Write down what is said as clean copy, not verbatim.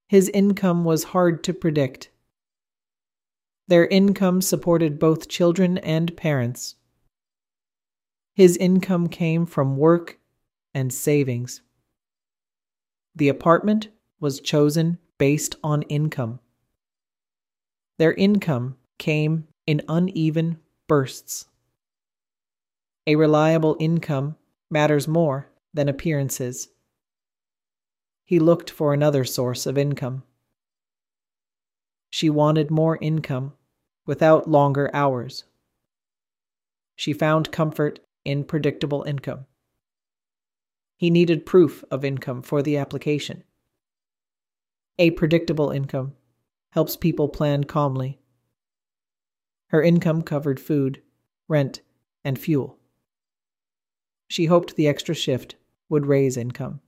His income was hard to predict. Their income supported both children and parents. His income came from work and savings. The apartment was chosen based on income. Their income came in uneven bursts. A reliable income matters more than appearances. He looked for another source of income. She wanted more income without longer hours. She found comfort in predictable income. He needed proof of income for the application. A predictable income helps people plan calmly. Her income covered food, rent, and fuel. She hoped the extra shift would raise income.